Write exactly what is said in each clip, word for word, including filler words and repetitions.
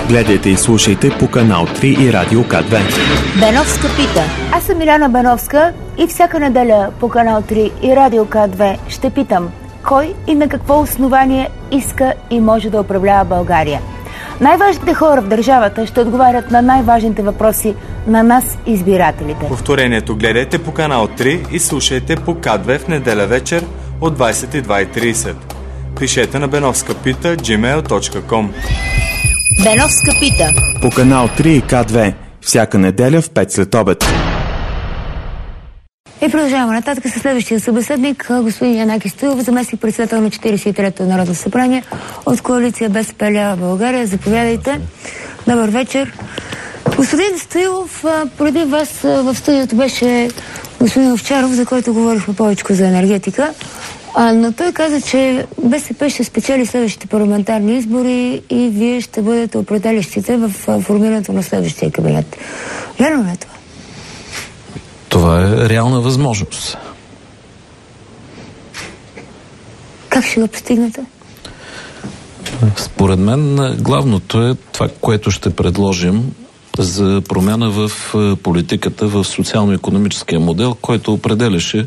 Гледайте и слушайте по канал три и Радио К две. Беновска пита. Аз съм Миляна Беновска и всяка неделя по канал три и Радио К две ще питам кой и на какво основание иска и може да управлява България. Най-важните хора в държавата ще отговарят на най-важните въпроси на нас, избирателите. Повторението гледайте по канал три и слушайте по К две в неделя вечер от двадесет и две и тридесет. Пишете на беновска пита джи мейл точка ком. Беновска пита. По канал три и К две. Всяка неделя в пет след обед. И продължаваме нататък със следващия събеседник, господин Янаки Стоилов, заместник председател на четиридесет и третото Народно събрание от коалиция БСП лява България. Заповядайте. Добър вечер. Господин Стоилов, преди вас в студиото беше господин Овчаров, за който говорихме повече за енергетика. А, но той каза, че БСП ще спечели следващите парламентарни избори и вие ще бъдете определящите в формирането на следващия кабинет. Вярно ли е това? Това е реална възможност. Как ще го постигнете? Според мен главното е това, което ще предложим за промяна в политиката, в социално-икономическия модел, който определяше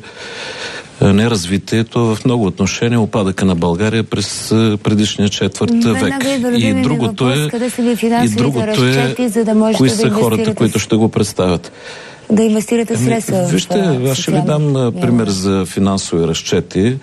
неразвитието в много отношения, опадъка на България през предишния четвърт век. И другото е, и другото е да кои са да хората, които ще го представят. Да инвестирате средства. Ами, вижте, аз ще ви дам пример за финансови разчети.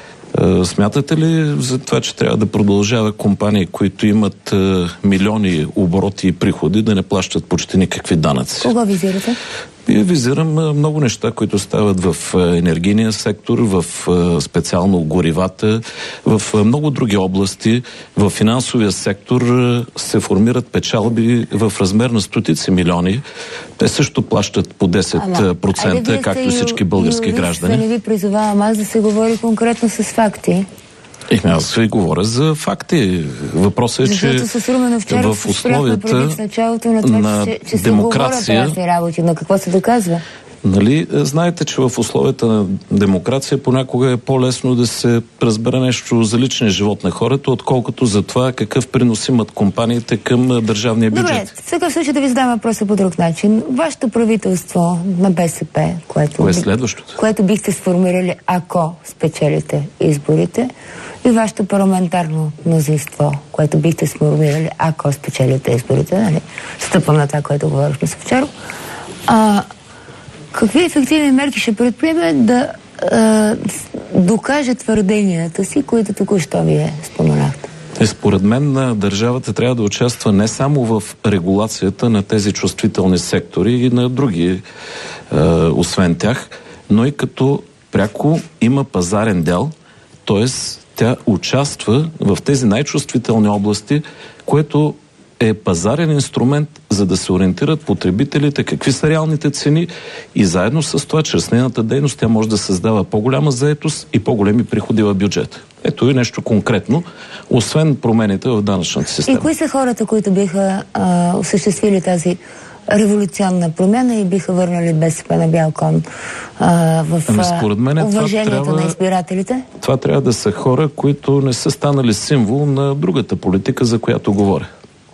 Смятате ли за това, че трябва да продължава компании, които имат е, милиони обороти и приходи, да не плащат почти никакви данъци? Кого визирате? И визирам много неща, които стават в енергийния сектор, в специално горивата, в много други области. В финансовия сектор се формират печалби в размер на стотици милиони. Те също плащат по десет процента, Ама, както всички български ю, граждани. Не ви призовавам аз да се говори конкретно с факти. И аз ви говоря за факти. Въпросът е, че в условията на, това, на че, че демокрация... Се работи, но какво се доказва? Нали, знаете, че в условията на демокрация понякога е по-лесно да се разбере нещо за личния живот на хората, отколкото за това какъв принос имат компаниите към държавния бюджет. Добре, сега случай да ви задам въпроса по друг начин. Вашето правителство на БСП, което, Кое е следващото? което бихте сформирали, ако спечелите изборите, и вашето парламентарно мнозинство, което бихте сформирали, ако спечелите изборите, нали? Стъпвам на това, което говорихме с вчера. А, какви ефективни мерки ще предприеме да а, докаже твърденията си, които току-що вие споменахте? Е, според мен държавата трябва да участва не само в регулацията на тези чувствителни сектори и на други, е, освен тях, но и като пряко има пазарен дял, т.е. тя участва в тези най-чувствителни области, което е пазарен инструмент, за да се ориентират потребителите какви са реалните цени и заедно с това, чрез нейната дейност, тя може да създава по-голяма заетост и по-големи приходи в бюджета. Ето и нещо конкретно, освен промените в данъчната система. И кои са хората, които биха а, осъществили тази революционна промяна и биха върнали БСП на бял кон а, в ами, според мен, уважението трябва, на избирателите? Това трябва да са хора, които не са станали символ на другата политика, за която говоря.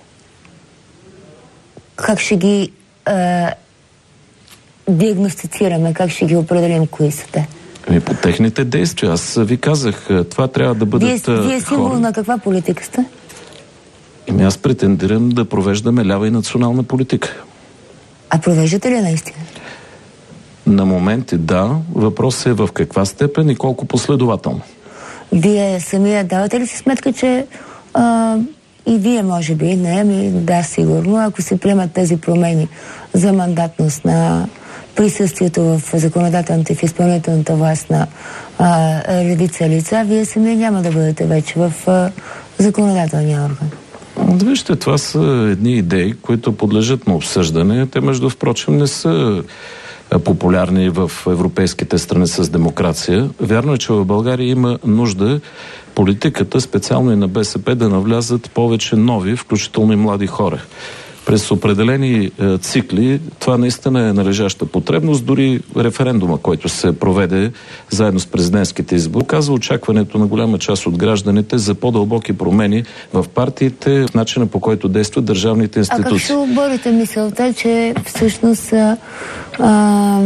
Как ще ги а, диагностицираме? Как ще ги определим кои са те? Ами по техните действия. Аз ви казах, това трябва да бъдат Вие, вие символ хора. На каква политика сте? Ами аз претендирам да провеждаме лява и национална политика. А провеждате ли наистина? На моменти да. Въпросът е в каква степен и колко последователно. Вие самия давате ли си сметка, че а, и вие може би, не, ами да, сигурно, ако се приемат тези промени за мандатност на присъствието в законодателната и в изпълнителната власт на а, редица лица, вие самия няма да бъдете вече в а, законодателния орган. Вижте, това са едни идеи, които подлежат на обсъждане. Те, между впрочем, не са популярни в европейските страни с демокрация. Вярно е, че в България има нужда политиката, специално и на БСП, да навлязат повече нови, включително и млади хора. през определени е, цикли, това наистина е належаща потребност. Дори референдума, който се проведе заедно с президентските избори, казва очакването на голяма част от гражданите за по-дълбоки промени в партиите, в начина по който действат държавните институции. А как ще оборите мисълта, че всъщност а, а,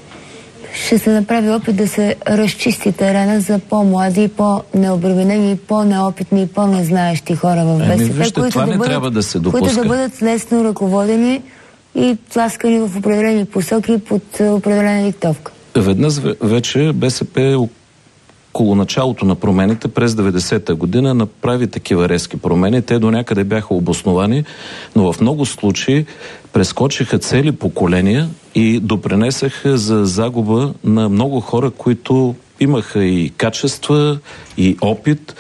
ще се направи опит да се разчисти терена за по-млади, по-необременени, по-неопитни, по-незнаещи хора в БСП, Еми, вижте, които, това да не бъдат, трябва да се допуска. които да бъдат лесно ръководени и тласкани в определени посоки под определена диктовка. Веднъж вече БСП около началото на промените през деветдесета година направи такива резки промени. Те до някъде бяха обосновани, но в много случаи прескочиха цели поколения и допринесаха за загуба на много хора, които имаха и качества, и опит.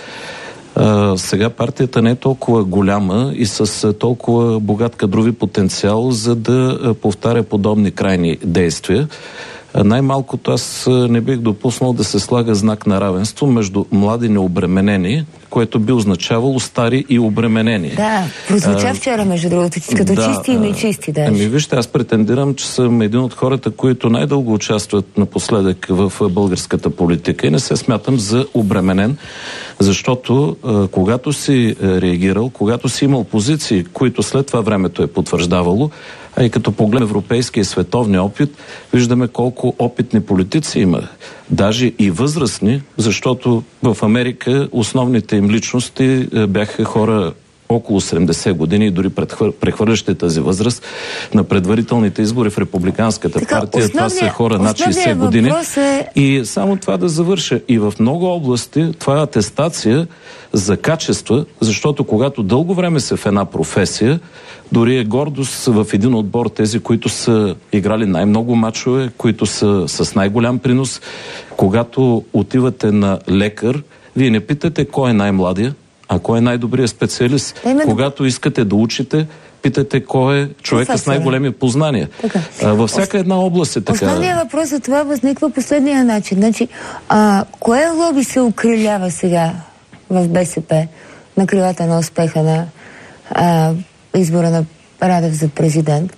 А, сега партията не е толкова голяма и с толкова богат кадрови потенциал, за да повтаря подобни крайни действия. Най-малкото аз не бих допуснал да се слага знак на равенство между млади необременени, което би означавало стари и обременени. Да, прозвуча вчера, между другото, като да, чисти и нечисти даже. Ами вижте, аз претендирам, че съм един от хората, които най-дълго участват напоследък в българската политика и не се смятам за обременен, защото а, когато си реагирал, когато си имал позиции, които след това времето е потвърждавало, а и като погледнем европейски и световни опит, виждаме колко опитни политици има. Даже и възрастни, защото в Америка основните им личности бяха хора около седемдесет години и дори прехвърлящи тази възраст на предварителните избори в Републиканската така, партия. Основния, това са хора над шейсет години. Е... И само това да завърша. И в много области това е атестация за качества, защото когато дълго време се в една професия, дори е гордост в един отбор тези, които са играли най-много мачове, които са с най-голям принос. Когато отивате на лекар, вие не питате кой е най-младия, а кой е най-добрият специалист. Да, когато искате да учите, питате кой е човека с най-големи познания. А, във всяка една област е така. Основният въпрос за това възниква последния начин. Значи, а, кое лоби се укрилява сега в БСП на крилата на успеха на а, избора на Радев за президент?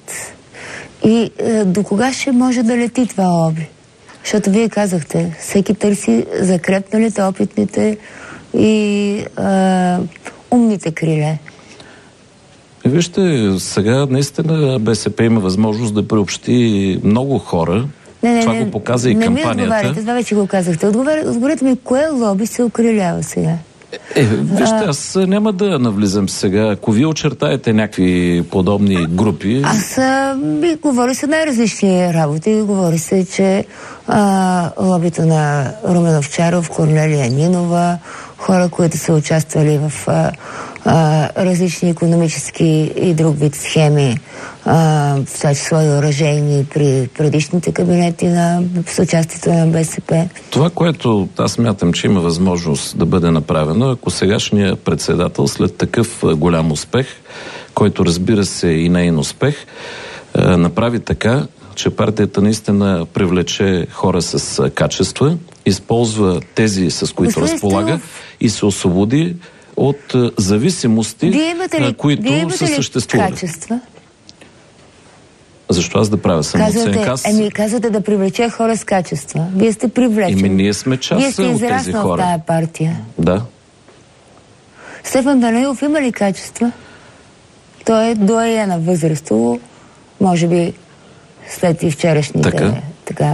И а, до кога ще може да лети това лоби? Защото вие казахте, всеки търси закрепналите, опитните и а, умните криле. Вижте, сега наистина БСП има възможност да приобщи много хора. Не, не, това не, го показа и не кампанията. Не ми отговаряте, това вече го казахте. Отговорете ми, кое лоби се укрилява сега? Е, вижте, аз няма да навлизам сега. Ако вие очертаете някакви подобни групи... Аз а, би говори се най-различни работи. Говори се, че а, лобито на Румен Овчаров, Корнелия Нинова, хора, които са участвали в а, а, различни икономически и друг вид схеми, а, в това число и оръжейни при предишните кабинети на съучастието на БСП. Това, което аз смятам, че има възможност да бъде направено, ако сегашният председател след такъв голям успех, който разбира се и нейн успех, а, направи така, че партията наистина привлече хора с качества, използва тези, с които Господин разполага Стилов, и се освободи от зависимости, ли, които са съществували. Качества? Защо аз да правя самооценка? Еми, казвате да привлече хора с качества. Вие сте привлечени. Еми, ние сме част Вие сте от тези хора. в тая партия. Да. Стефан Данаилов има ли качества? Той е доайена възрастово, може би след и вчерашните така, така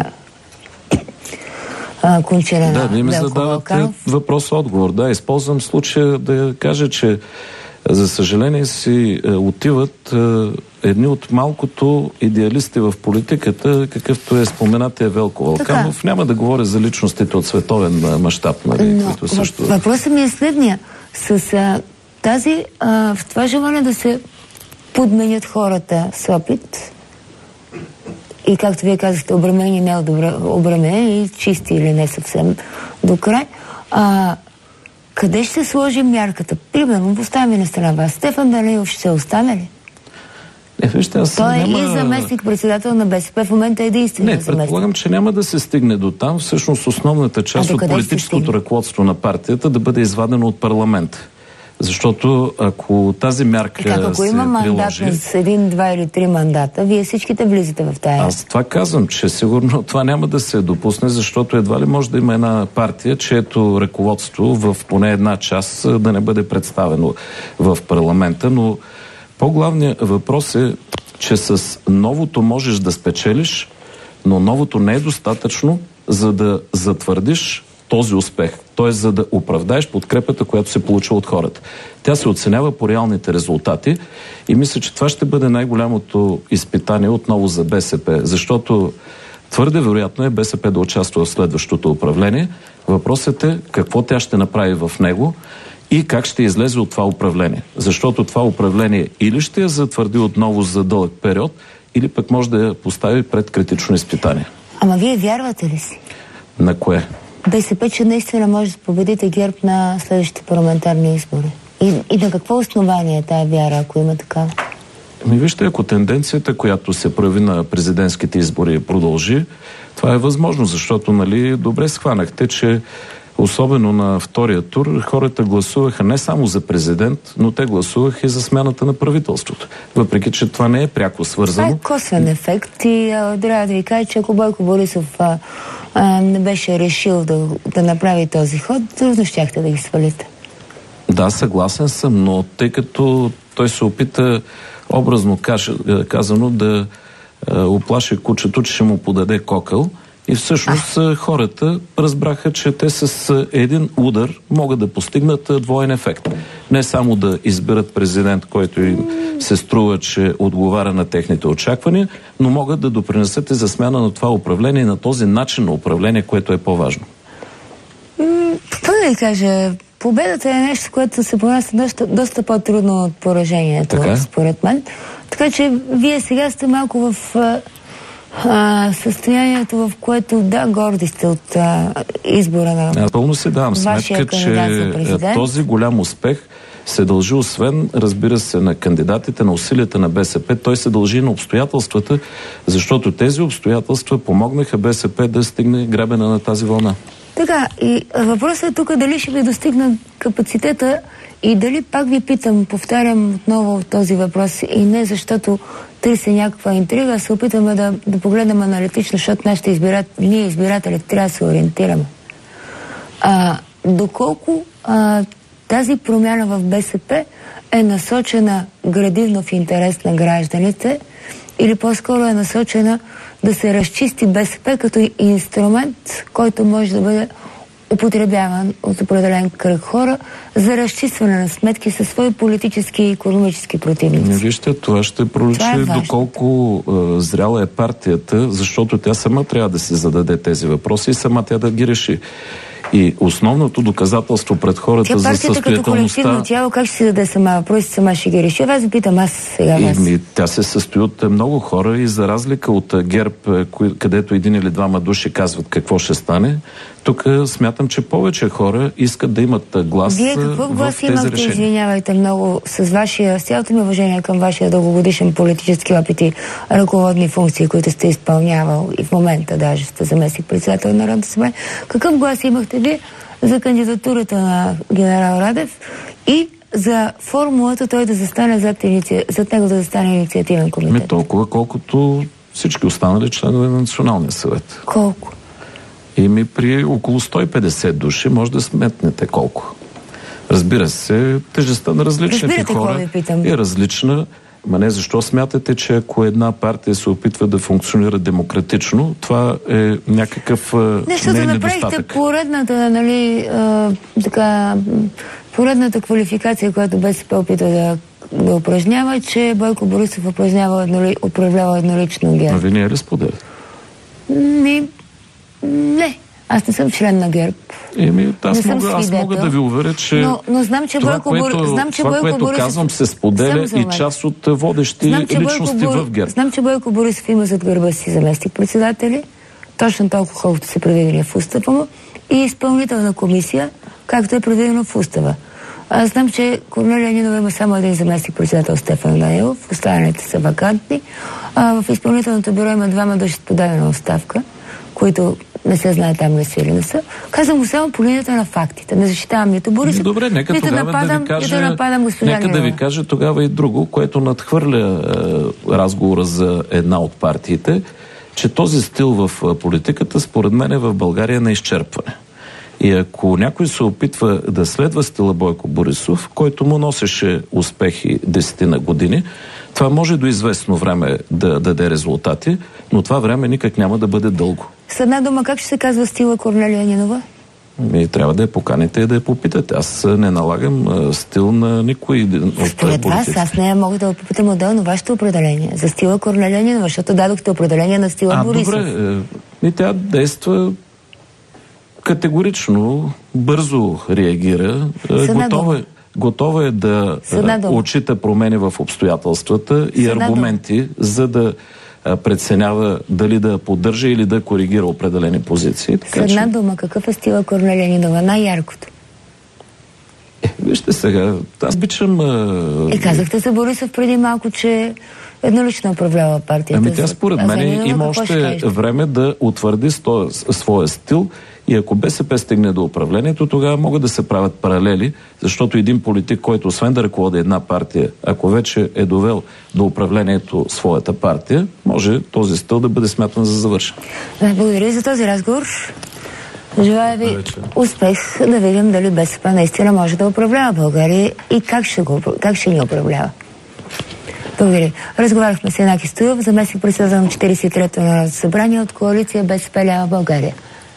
а, кончера да, на вие ми задавате въпрос-отговор. Да, използвам случая да кажа, че за съжаление си е, отиват е, едни от малкото идеалисти в политиката, какъвто е споменатия Велко Вълканов. Така. Няма да говоря за личностите от световен мащаб, нали, но които също... Въпросът ми е следния. С а, тази, а, в това желание да се подменят хората с опит и, както вие казахте, обременени, не обременени, чисти или не съвсем до край, а, къде ще се сложи мярката? Примерно, поставяме на страна вас. Стефан Данаилов ще остане ли? Не, вижте, аз Той няма... е и заместник-председател на БСП. В момента е единствено заместник. Не, предполагам, че няма да се стигне до там. Всъщност основната част от политическото ръководство на партията да бъде извадено от парламента. Защото ако тази мярка как, ако се има мандат приложи... с един, два или три мандата, вие всичките влизате в тая. Аз това казвам, че сигурно това няма да се допусне, защото едва ли може да има една партия, чието ръководство в поне една част да не бъде представено в парламента, но по-главният въпрос е, че с новото можеш да спечелиш, но новото не е достатъчно, за да затвърдиш този успех. Т.е. за да оправдаеш подкрепата, която се получи от хората. Тя се оценява по реалните резултати и мисля, че това ще бъде най-голямото изпитание отново за БСП, защото твърде вероятно е БСП да участва в следващото управление. Въпросът е какво тя ще направи в него и как ще излезе от това управление. Защото това управление или ще я затвърди отново за дълъг период, или пък може да я постави пред критично изпитание. Ама вие вярвате ли си? На кое? БСП, че наистина може да победите ГЕРБ на следващите парламентарни избори. И, и на какво основание е тая вяра, ако има такава? Ми вижте, ако тенденцията, която се прави на президентските избори, продължи, това е възможно, защото, нали, добре схванахте, че особено на втория тур хората гласуваха не само за президент, но те гласуваха и за смяната на правителството. Въпреки че това не е пряко свързано. Това е косвен ефект и а, трябва да ви кажа, че ако Бойко Борисов а, а, не беше решил да, да направи този ход, трудно щяхте да ги свалите. Да, съгласен съм, но тъй като той се опита образно казано да а, оплаши кучето, че ще му подаде кокъл, и всъщност а. хората разбраха, че те с един удар могат да постигнат двоен ефект. Не само да изберат президент, който им се струва, че отговаря на техните очаквания, но могат да допринесат и за смяна на това управление и на този начин на управление, което е по-важно. Какво да ви кажа? Победата е нещо, което се понася доста, доста по-трудно от поражението, така, според мен. Така че вие сега сте малко в а, състоянието, в което да, горди сте от а, избора на Аз пълно си давам сметка, че този голям успех се дължи освен, разбира се, на кандидатите, на усилията на БСП, той се дължи на обстоятелствата, защото тези обстоятелства помогнаха БСП да стигне гребена на тази вълна. Така, и въпросът е тук дали ще ви достигна капацитета и дали пак ви питам, повтарям отново този въпрос и не защото търся някаква интрига, а се опитваме да, да погледнем аналитично, защото нашите избиратели, ние избиратели трябва да се ориентираме. А, доколко а, тази промяна в БСП е насочена градивно в интерес на гражданите или по-скоро е насочена да се разчисти БСП като инструмент, който може да бъде употребяван от определен кръг хора за разчистване на сметки със свои политически и икономически противници. Не, вижте, това ще проличи е доколко е, зряла е партията, защото тя сама трябва да се зададе тези въпроси и сама тя да ги реши. И основното доказателство пред хората тя за състоятелността... Тя партията като колективно тяло, как ще се даде сама въпроси, сама ще ги реши? Аз ви питам аз сега вас. И, тя се състои от много хора и за разлика от ГЕРБ, където един или двама души казват какво ще стане, тук смятам, че повече хора искат да имат глас в тези решения. Вие какво глас имахте, извинявайте много, с вашия, с цялото ми уважение към вашия дългогодишен политически опит и ръководни функции, които сте изпълнявал и в момента даже сте заместник председател на Народното събрание. Какъв глас имахте вие за кандидатурата на генерал Радев и за формулата той да застане зад, иници... зад него да застане инициативен комитет? Не толкова, колкото всички останали членове на Националния съвет. Колко? Ими при около сто и петдесет души може да сметнете колко. Разбира се, тежестта на различните Разбирате, хора е различна. Ма не защо смятате, че ако една партия се опитва да функционира демократично, това е някакъв нещо да направихте поредната, нали, а, така, поредната квалификация, която БСП опита да, да упражнява, че Бойко Борисов упражнява едноли, управлява еднолично ГЕРБ. А вие не е ли споделяте? Ми, не. Аз не съм член на ГЕРБ. Еми, аз, мога, аз мога да ви уверя, че но, но знам, че това, Бойко, което, знам, че това, Бойко което Борисов... казвам, се споделя и част от водещи знам, личности Бойко, в ГЕРБ. Знам, че Бойко Борисов има зад гърба си заместник-председатели, точно толкова колкото са предвидени в устава му, и изпълнителна комисия, както е предвидено в устава. Аз знам, че Корнелия Нинова има само един заместник-председател Стефан Данилов, останалите са вакантни. А в изпълнителното бюро има двама души с подадена оставка, които не се знае там ли са или не са. Казвам го само по линията на фактите. Не защитавам нито Борисов, Добре, нека нито тогава нападам, да ви кажа, нито нападам госпожа нека да ви кажа тогава и друго, което надхвърля е, разговора за една от партиите, че този стил в политиката според мен е в България на изчерпване. И ако някой се опитва да следва стила Бойко Борисов, който му носеше успехи десетина години, това може до известно време да даде резултати, но това време никак няма да бъде дълго. С една дума, как ще се казва стила Корнелия Нинова? И трябва да я поканите и да я попитате. Аз не налагам а, стил на никой от Според вас, аз не мога да попитам отделно вашето определение за стила Корнелия Нинова, защото дадохте определение на стила а, Борисов. Добре, и тя действа категорично, бързо реагира, готова, готова е да отчита промени в обстоятелствата и аргументи, за да преценява дали да поддържа или да коригира определени позиции. С една че... дума, какъв е стила Корнелия Нинова? Най-яркото. Е, вижте сега, аз обичам... Е, казахте за Борисов преди малко, че еднолично управлява партията. Ами тя според мен има още време да утвърди сто... своя стил. И ако БСП стигне до управлението, тогава могат да се правят паралели, защото един политик, който освен да ръководи една партия, ако вече е довел до управлението своята партия, може този стил да бъде смятан за завършен. Благодаря за този разговор. Желая ви успех да видим дали БСП наистина може да управлява България и как ще, го, как ще ни управлява. Благодаря. Разговаряхме с Янаки Стоилов, заместник председател на четиридесет и трето Народно събрание от коалиция БСП лява България.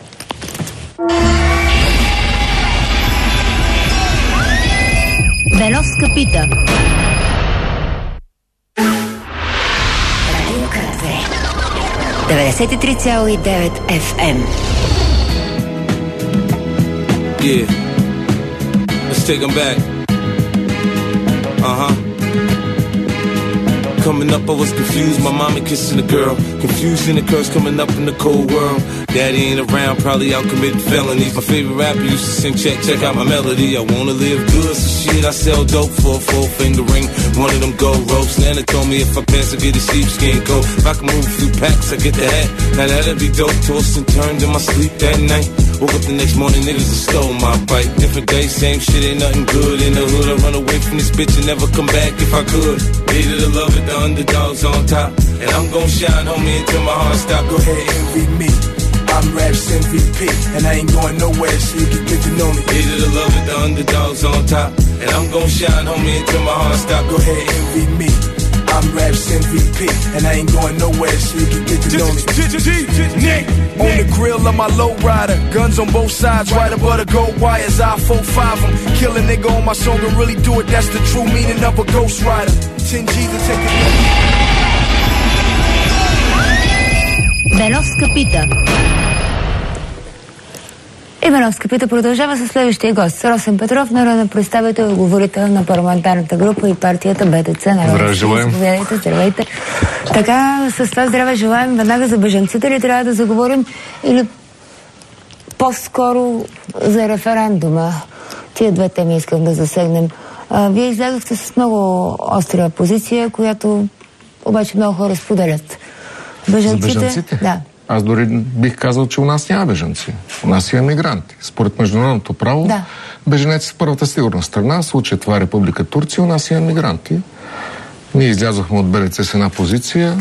Беновска пита. Радио К две. деветдесет и три цяло и девет Еф Ем. Yeah. Let's take them back. Uh-huh. Coming up, I was confused. My mommy kissing a girl. Confused in the curse coming up in the cold world. Daddy ain't around, probably out committing felonies. My favorite rapper used to sing, check, check out my melody. I wanna live good, so shit, I sell dope for a four finger ring. One of them gold ropes. Nana told me if I pass, I get a sheepskin coat. If I can move a few packs, I get the hat. Now that'd be dope. Tossed and turned in my sleep that night. Woke up the next morning, niggas have stole my bike. Different day, same shit, ain't nothing good in the hood. I run away from this bitch and never come back if I could. Hated to love it, the underdogs on top. And I'm gon' shine, homie, until my heart stop. Go ahead, envy me. I'm Raps M V P, and I ain't going nowhere, so you can get to know me. Hated to love it, the underdogs on top. And I'm gon' shine, homie, until my heart stop. Go ahead, envy me. I'm Raps M V P, and I ain't going nowhere, so you can get to know me. On the grill of my low rider, guns on both sides, right above the gold wires. I four five them, kill a nigga on my song and really do it. That's the true meaning of a ghost rider. ten G's to take it. Беновска пита. И Беновска пита продължава със следващия гост. Росен Петров, народен представител и говорител на парламентарната група и партията Б Д Ц. Здравей, желаем. Здравейте, здравейте. Така, с това здраве желаем. Веднага за бежанците ли трябва да заговорим или по-скоро за референдума? Тия две теми искам да засегнем. А, вие излязохте с много остра позиция, която обаче много хора споделят. Бежанците, за бежанците? Да. Аз дори бих казал, че у нас няма бежанци. У нас има мигранти. Според международното право, да. Беженец в първата сигурна страна, в случая това е Република Турция, у нас има мигранти. Ние излязохме от Б Д Ц с една позиция,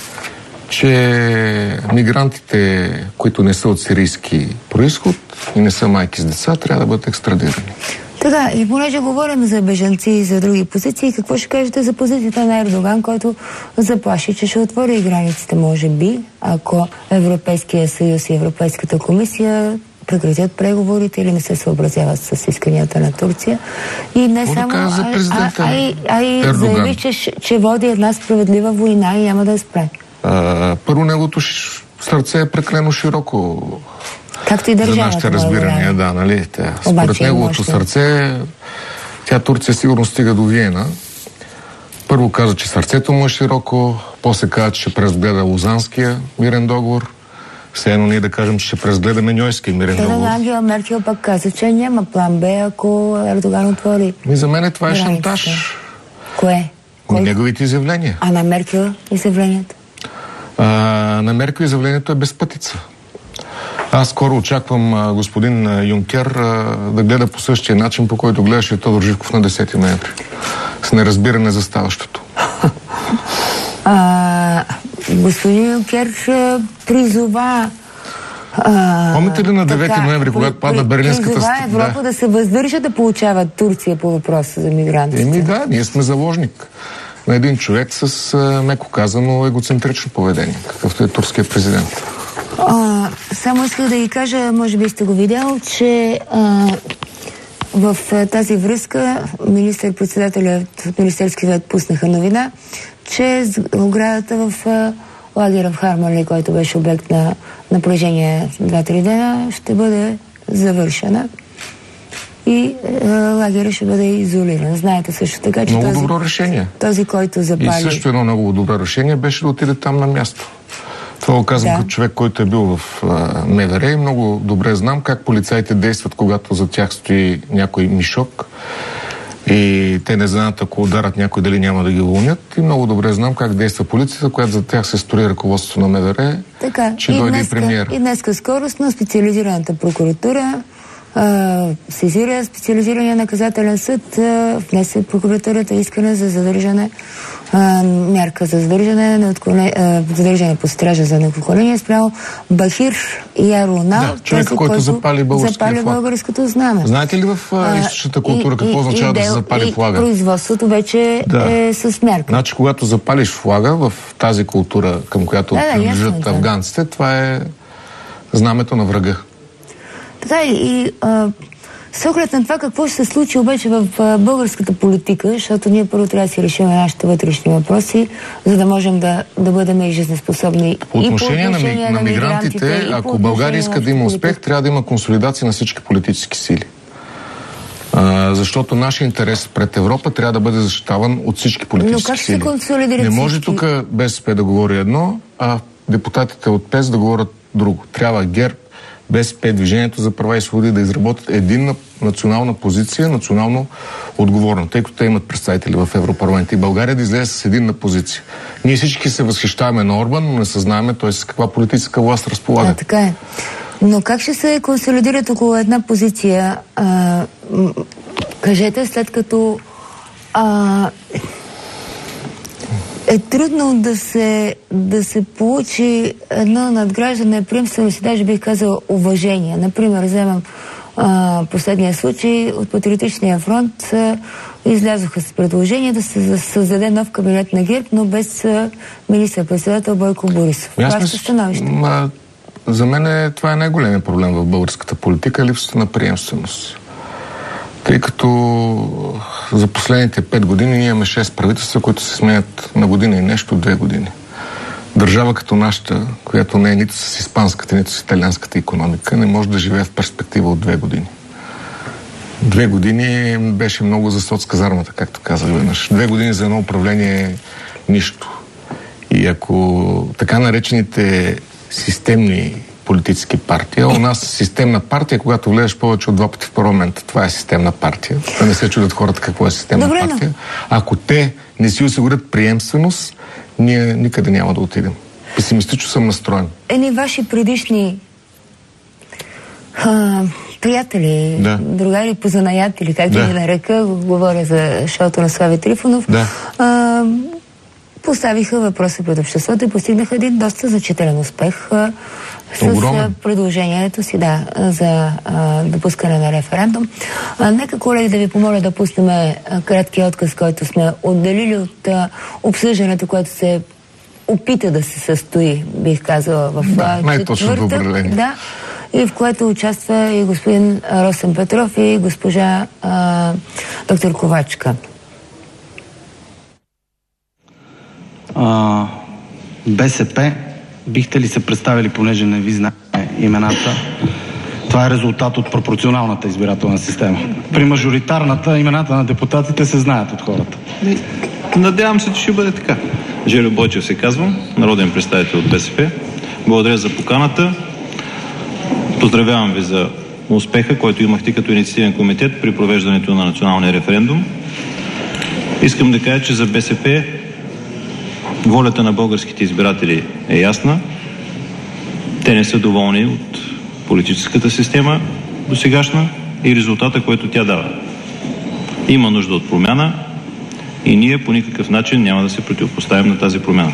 че мигрантите, които не са от сирийски происход и не са майки с деца, трябва да бъдат екстрадирани. Така, и понеже говорим за бежанци и за други позиции, какво ще кажете за позицията на Ердоган, който заплаши, че ще отвори границите, може би, ако Европейския съюз и Европейската комисия прекратят преговорите или не се съобразяват с исканията на Турция. И не Какво само, да кажа за президента а, а, а, а и заяви, че, че води една справедлива война и няма да я спре. А, първо, неговото сърце е прекалено широко. Както и държавата. За нашите разбирания, да, нали? Тя, според неговото сърце, тя Турция сигурно стига до Виена. Първо каза, че сърцето му е широко, после каза, че ще преразгледа Лозанския мирен договор. Все едно ние да кажем, че ще преразгледаме Ньойския мирен Та, договор. Да, Ангела Меркел пък каза, че няма план Б, ако Ердоган отвори. И за мен това е шантаж. Кое? Кой? Неговите изявления. А на Меркел изявленията? А, на Меркел изявлението е безпътица. Аз скоро очаквам а, господин Юнкер а, да гледа по същия начин, по който гледаше Тодор Живков на десети ноември. С неразбиране за ставащото. А, господин Юнкер призова... А, Помните ли на девети ноември, когато падна Берлинската стена? Призова Европа да. да се въздържа да получава Турция по въпроса за мигрантите. Еми да, ние сме заложник на един човек с, меко казано, егоцентрично поведение, какъвто е турският президент. А, само исках да ви кажа, може би сте го видял, че а, в а, тази връзка министър-председателят от Министерския съвет пуснаха новина, че оградата в а, лагера в Хармали, който беше обект на напрежение два-три дена, ще бъде завършена и е, лагерът ще бъде изолиран. Знаете също така, че много този, добро решение. този, който запали... И също едно много добро решение беше да отиде там на място. Това го казвам да. Като човек, който е бил в а, МВР и много добре знам как полицаите действат, когато за тях стои някой мишок и те не знаят, ако ударат някой, дали няма да ги уволнят. И много добре знам как действа полицията, която за тях се строи ръководството на МВР, така, че и дойде днеска, и премиер. И днеска скоростно специализираната прокуратура сезира специализирания наказателен съд, а, внесе прокуратурата искане за задържане, а, мярка за задържане, на отклоне, а, задържане по стража за неотклонение спрямо Бахир Ярунал, да, човек, който, който запали, запали българското знаме. Знаете ли в а, източната култура какво и, означава и, да се запали и, флага? Производството вече да. е с мярка. Значи, когато запалиш флага в тази култура, към която да, принадлежат да, афганците, това е знамето на врага. Така и а, с оглед на това какво ще се случи обаче в а, българската политика, защото ние първо трябва да си решим нашите вътрешни въпроси, за да можем да, да бъдем и жизнеспособни. По отношение, и по отношение на, на, на мигрантите, мигрантите ако България иска да има успех, трябва да има консолидация на всички политически сили. А, защото нашия интерес пред Европа трябва да бъде защитаван от всички политически сили. Но как ще се консолидират? Не може всички... тук БСП да говори едно, а депутатите от ПЕС да говорят друго. Трябва ГЕРБ, БСП, Движението за права и свободи да изработят единна национална позиция, национално отговорна, тъй като те имат представители в Европарламента и България да излезе с единна позиция. Ние всички се възхищаваме на Орбан, но не съзнаваме той с каква политическа власт разполага. Да, така е. Но как ще се консолидират около една позиция? А, кажете, след като а, е трудно да се, да се получи едно надграждане, приемственост и даже бих казал уважение. Например, вземам а, последния случай от Патриотичния фронт, а, излязоха с предложение да се създаде нов кабинет на ГЕРБ, но без министър-председател Бойко Борисов. Вашето становище? Ма, за мен е, това е най-големият проблем в българската политика, липсата на приемственост. Тъй като за последните пет години ние имаме шест правителства, които се сменят на година и нещо, две години. Държава като нашата, която не е нито с испанската, нито с италианската икономика, не може да живее в перспектива от две години. Две години беше много за соцказармата, както казах веднъж. Две години за едно управление е нищо. И ако така наречените системни политически партии, у нас системна партия, когато влезеш повече от два пъти в парламента, това е системна партия. Да не се чудят хората какво е системна Добре, партия. Но... Ако те не си осигурят приемственост, ние никъде няма да отидем. Песимистично съм настроен. Ени ваши предишни а, приятели, да. другари позанаятели, както да. ги нарека, говоря за шоуто на Слави Трифонов, да. а, поставиха въпроси пред обществото и постигнаха един доста значителен успех а, с а, предложението си да, за а, допускане на референдум. А, нека, колеги, да ви помоля да пуснем а, краткия отказ, който сме отделили от а, обсъждането, което се опита да се състои, бих казала, в да, четвъртък. Да, и в което участва и господин Росен Петров и госпожа а, доктор Ковачка. А, БСП, бихте ли се представили, понеже не ви знае имената? Това е резултат от пропорционалната избирателна система. При мажоритарната имената на депутатите се знаят от хората. Надявам се, че ще бъде така. Желю Бойчев се казвам, народен представител от БСП. Благодаря за поканата. Поздравявам ви за успеха, който имахте като инициативен комитет при провеждането на националния референдум. Искам да кажа, че за БСП волята на българските избиратели е ясна. Те не са доволни от политическата система досегашна и резултата, който тя дава. Има нужда от промяна и ние по никакъв начин няма да се противопоставим на тази промяна.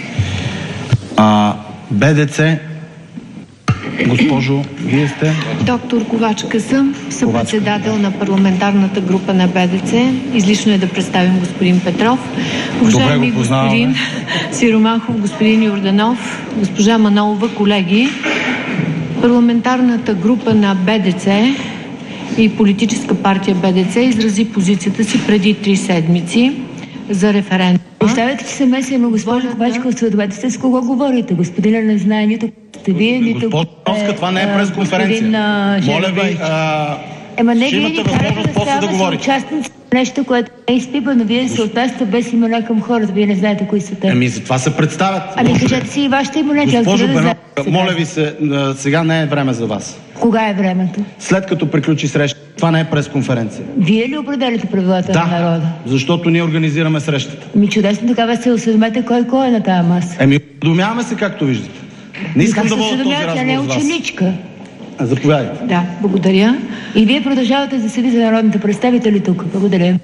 А, БДЦ, госпожо, вие сте? Доктор Ковачка съм, съпредседател на парламентарната група на БДЦ. Излишно е да представим господин Петров. Уважаеми господин Сиромахов, господин Йорданов, госпожа Манолова, колеги, парламентарната група на БДЦ и политическа партия БДЦ изрази позицията си преди три седмици за референдум. Оставете, че се меси, но госпожа Ковачка, отсветвайте с кого говорите. Господина не знае нито сте вие, нито... Госпожа Ковачка, това не е пресконференция. Моля ви, а... Ема не, ще вие имате ни карате възможност да после да ставаме говорите. съучастници в нещо, което е изпипано. Вие се отнасяте без имена към хората. Вие не знаете кои са те. Ами за това се представят. Ами кажете си и вашите имена. Госпожо Бенова, моля ви се, сега не е време за вас. Кога е времето? След като приключи среща. Това не е пресконференция. Вие ли определяте правилата да, на народа? Защото ние организираме срещата. Ми чудесно, тогава се осъзмете кой кой е на тази маса. Еми, домяваме се, както виждате. Не искам да водя този разговор не е с вас. ученичка. А, заповядайте. Да, благодаря. И вие продължавате да седите народните представители тук. Благодаря.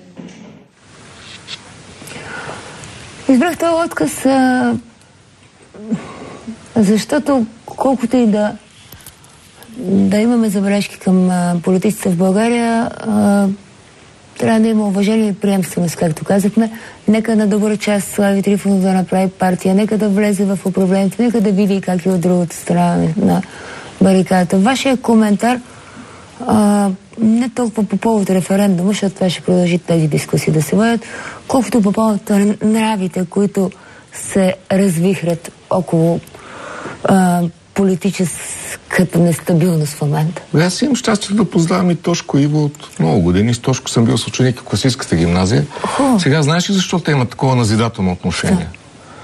Избрах този отказ, а... защото колкото и да да имаме забележки към а, политиците в България, а, трябва да има уважение и приемственост, както казахме. Нека на добър час Слави Трифонов да направи партия, нека да влезе в управлението, нека да види как е от другата страна на барикадата. Вашия коментар а, не толкова по повод референдума, защото това ще продължи тези дискусии да се водят, колкото по повод нравите, които се развихрят около а, политическата нестабилност в момента. Аз имам щастие да познавам и Тошко Иво от много години. С Тошко съм бил съученик в класическата гимназия. Ху. Сега знаеш ли защо те имат такова назидателно отношение? Да.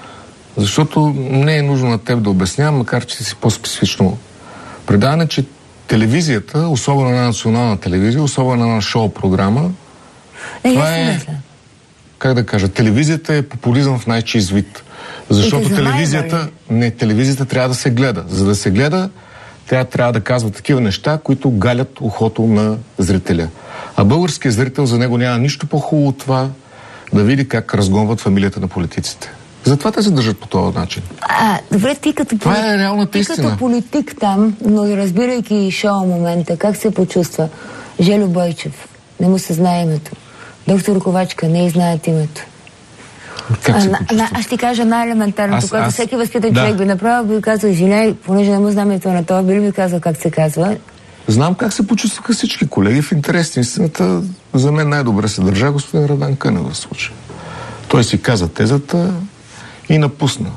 Защото не е нужно на теб да обяснявам, макар че си по-специфично предаване, че телевизията, особено на национална телевизия, особено на шоу-програма, е, това е, как да кажа, телевизията е популизъм в най-чист вид. Защото телевизията, не, телевизията трябва да се гледа. За да се гледа, тя трябва да казва такива неща, които галят ухото на зрителя. А българският зрител, за него няма нищо по-хубаво от това да види как разгонват фамилията на политиците. Затова те се държат по този начин. А, добре, ти като, това полит... е реалната ти истина. Като политик там, но разбирайки шоу момента, как се почувства Жельо Бойчев? Не му се знае името. Доктор Ковачка, не и знаят името. Как се а, на, аз ще кажа най-елементарното, когато аз... всеки възпитан да. човек би направил, би казал, извиняй, понеже не му знам името на това, би ли ми казал как се казва? Знам как се почувстваха всички колеги. В интерес на истината, за мен най-добре се държа господин Радан Кънев в случая. Той си каза тезата и напусна.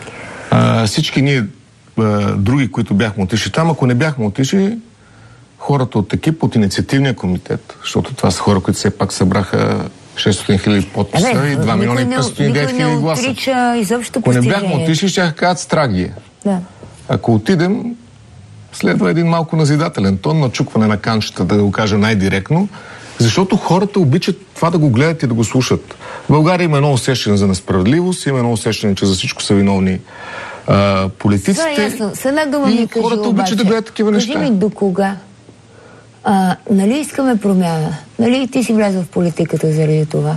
А, всички ние, а, други, които бяхме отишли там, ако не бяхме отишли, хората от екип, от инициативния комитет, защото това са хора, които все пак събраха шестстотин хиляди подписа а, и два милиона и петстотин хиляди гласа. Ако не бяхме отишли, ще кажат страгия. Да. Ако отидем, следва един малко назидателен тон, начукване на канчета, да го кажа най-директно, защото хората обичат това да го гледат и да го слушат. В България има едно усещане за несправедливост, има едно усещане, че за всичко са виновни а, политиците. Това е ясно. С една дума ми кажи, хората обичат да гледат такива кажи неща. Кажи ми до кога? А, нали искаме промяна? Нали ти си влязъл в политиката заради това?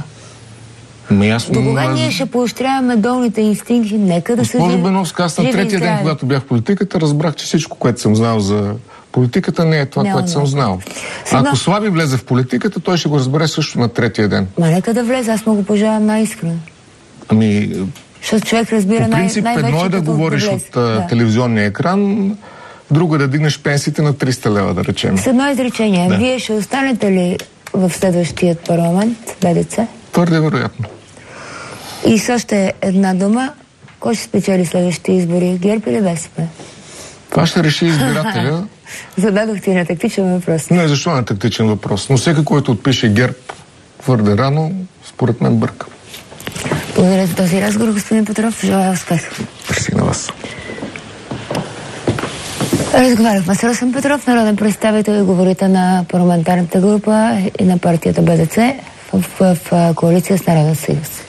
Ами аз... До кога ние ще поощряваме долните инстинкти? Нека да се... Госпожо Беновска, аз на третия ден, когато бях в политиката, разбрах, че всичко, което съм знал за политиката, не е това, не, което не. съм знал. Сега... Ако Слави влезе в политиката, той ще го разбере също на третия ден. Ма нека да влезе, аз му го пожелавам най-искрено. Ами... Защото човек разбира най- принцип, най-вече едно е да говориш да от да. телевизионния екран, друго е да дигнеш пенсиите на триста лева, да речем. С едно изречение. Да. Вие ще останете ли в следващия парламент, БДЦ? Твърде вероятно. И с още една дума. Кой ще спечели следващите избори? ГЕРБ или БСП? Това ще реши избирателя. Зададох ти на тактичен въпрос. Не, защо не тактичен въпрос? Но всеки, който отпише ГЕРБ твърде рано, според мен бърка. Благодаря за този разговор, господин Петров. Желая успех. Мерси на вас. Разговаряхме с Росен Петров, народен представител и говорител на парламентарната група и на партията БДЦ в, в, в коалиция с Народен съюз.